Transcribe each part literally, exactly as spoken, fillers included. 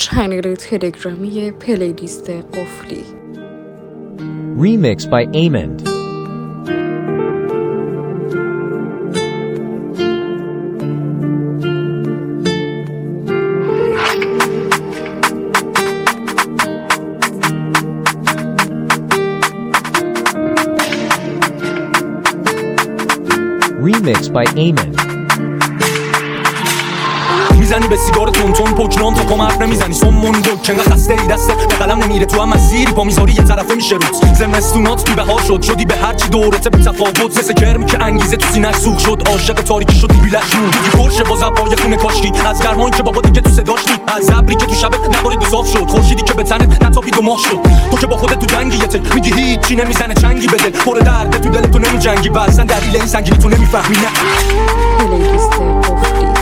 چنل تلگرامی پلیلیست قفلی. Remixed by Amond. Remixed by Amond. میزنی به سیگار تون تون پوکنام تا پام حرف نمیزنی سمون دو کنگه خسته ای دسته به قلم نمیره تو هم مسیری پا میذاری یه طرفه میشه روز زمستونات بی بهار شد شدی به هرچی دورته به تفاوت مثل کرمی که انگیزه تو سینه‌اش سوخ شد عاشق تاریکی شدی بی لحن دیگه پرشه با زبای خونه کاشکی از گرمایی که بابا دیگه تو صداش نی از ابری که تو شبت نبارید صاف شد خورشیدی که به تنت نتابید و ماه شد تو که با خودت تو جنگیته میگی هیچی نمیزنه چنگی بده پر درد تو دلت تو نمیجنگی بعضن دلیل این سنگینی تو نمیفهمی نه پلیلیست قفلی.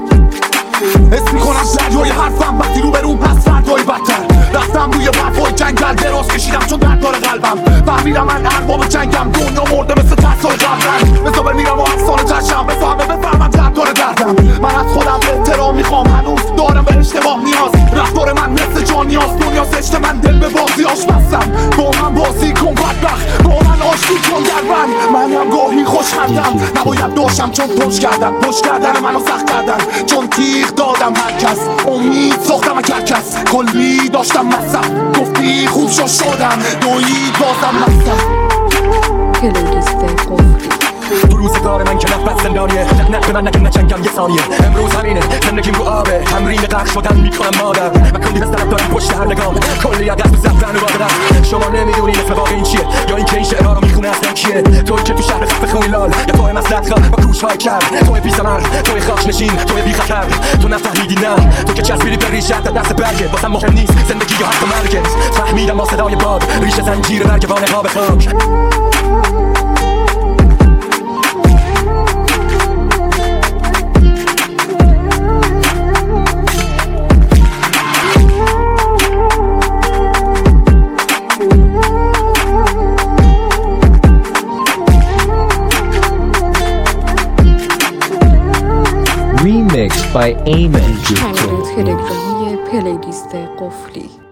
حس میکنم دریای حرفم وقتی رو برون پس فردای بدتر رفتم روی برفای جنگل دراز کشیدم چون درد داره قلبم فهمیدم من ارباب جنگم دنیا مرده مثل ترسای قبرم مثل میرم و افسانه تشم بفهمه بفهمم درد داره دردم من از خودم احترام میخوام هنوز دارم به اشتباه نیاز رفتار من مثل جان نیاز دنیا سشت من دل به بازیاش بستم با من بازی کن بدبخت با من آشتی کن در من منم گاهی خوشخندم نباید داشتم چون پشت کردم پشت کردن منو سخت کردن چون تیغ دادم هر کس امید ساختم اگر کس کلی داشتم مصف گفتی خوب شو شدم دویید بازم مصف. پلیلیست قفلی. تو روزگار من که نفت زندانیه نق نق به من نگم نچنگم یه ثانیه امروز همینه زندگیم رو آبه تمرین غرق شدن میکنم مادر و کلی از طرف داریم پشت هر نگام کلی عدس به زفرن و بادرم شما نمیدونی اسم واقع این چیه یا این که این شعرها رو میخونه اصلا کیه توی که تو شهر خفه خونی لال یا توی مسلط خواه با کوش های کرد توی بی ثمر توی خاک نشین توی بی خطر تو نفهمیدی نه تو که چسبیدی به ریشت در دست برگه واسم مهم نیست زندگی یا حتی مرگت فهمیدم با صدای باد ریشه زنجیر برگوان قاب خاک. Remixed by Amond. چنل تلگرامی پلیلیست قفلی.